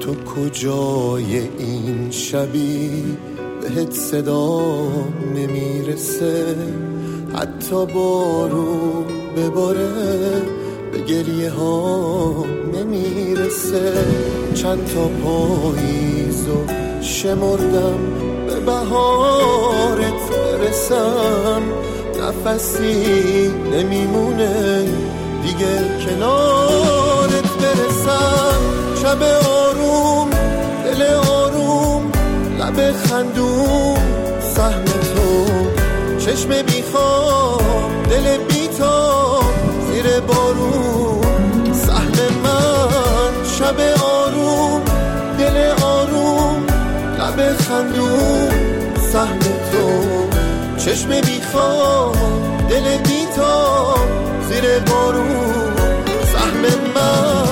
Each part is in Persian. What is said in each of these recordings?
تو کجای این شبی بهت صدا نمیرسه، حتی بارون بباره به گریه ها نمیرسه. چند تا پاییزو شمردم به بهارت برسم، نفسی نمیمونه دیگه کنارت برسم. شب آروم دل آروم لب خندون سهم تو، چشم بیخواب دل بیتاب زیر بارون سهم من. شب آروم دل آروم لب خندون سهم تو، چشم بیخواب دل بیتاب زیر بارون سهم من.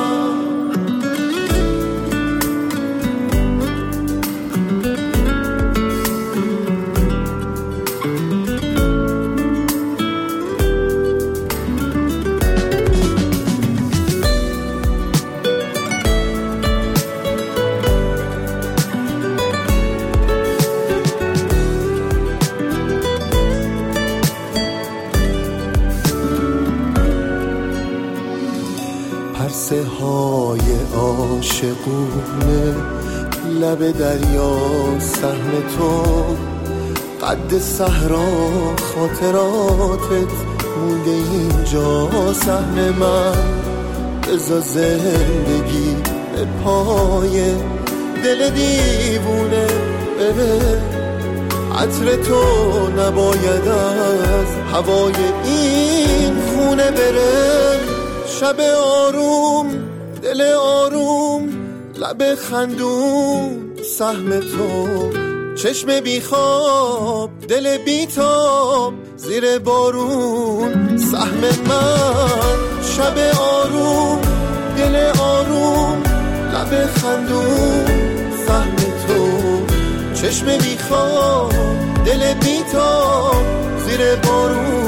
پرسه های عاشقونه لب دریا سهم تو، قد صحرا خاطراتت مونده اینجا سهم من. بذار زندگی به پای دل دیوونه بره، عطر تو نباید از هوای این خونه بره. شب آروم دل آروم لب خندون سهم تو، چشم بیخواب دل بیتاب زیر بارون سهم من. شب آروم دل آروم لب خندون سهم تو، چشم بیخواب دل بیتاب زیر بارون